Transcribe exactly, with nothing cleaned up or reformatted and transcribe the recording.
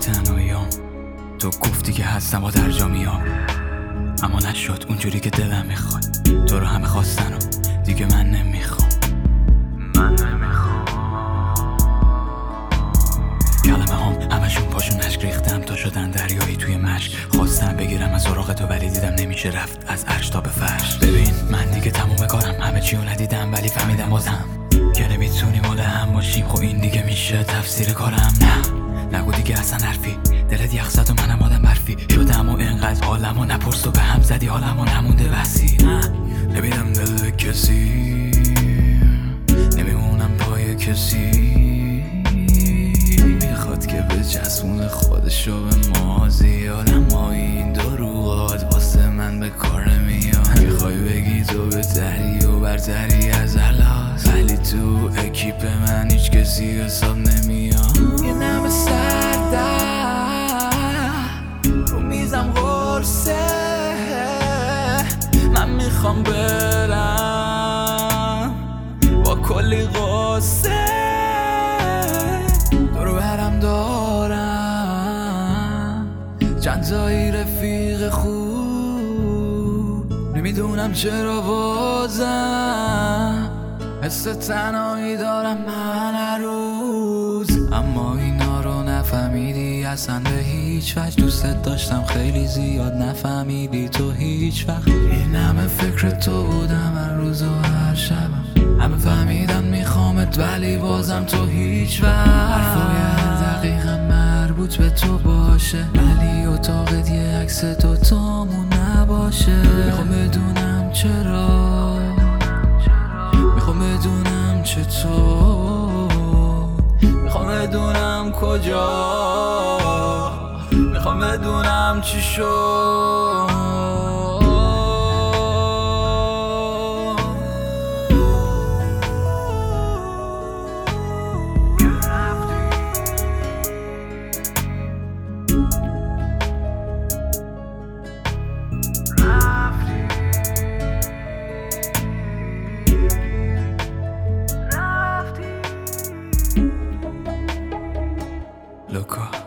تنهاییام. تو گفتی که هستم و در جا میام، اما نشد اونجوری که دلم میخواد. تو رو همه خواستن و دیگه من نمیخوام. من نمیخوام. کلمه هم همشون پاشون اشک ریختم تا شدن دریایی توی مشک. خواستم بگیرم از سراغ تو ولی دیدم نمیشه رفت از عرش تا به فرش. ببین من دیگه تموم کارم، همه چی رو ندیدم ولی فهمیدم بازم که نمیتونیم مال هم باشیم. خب این دیگه میشه تفسیر کارم. نه نگو دیگه اصلا حرفی، دلت یخ زد و منم آدم برفی شدم و اینقدر حالمو نپرس و به هم زدی حالمو نمونده بسی. نه نمیدم دل کسی، نمیمونم پای کسی میخواد که به جسمون خودشو به ما زیاد، اما این دروغات واسه من به کار نمیاد. میخوای بگی تو بهتری و برتری از الاس، ولی تو اکیپ من هیچ کسی حساب نمیاد. یه نم سرده رو میزم قرصه، من میخوام برم با کلی قصه. دورو برم دارم چند تایی رفیق خوب، نمیدونم چرا بازم حس تنهایی دارم من هر روز. اما اینا رو نفهمیدی اصلا به هیچ وجه، دوست داشتم خیلی زیاد نفهمیدی تو هیچ وقت. این همه فکر تو بودم هر روز و هر شبم، همه فهمیدن میخوامت ولی بازم تو هیچ وقت. حرفای هر دقیقه مربوط به تو باشه، ولی اتاقت یه عکس دوتامون نباشه. میخوام بدونم چرا، میخوام بدونم چطور، میخوام بدونم کجا، میخوام بدونم چی شد. Loco.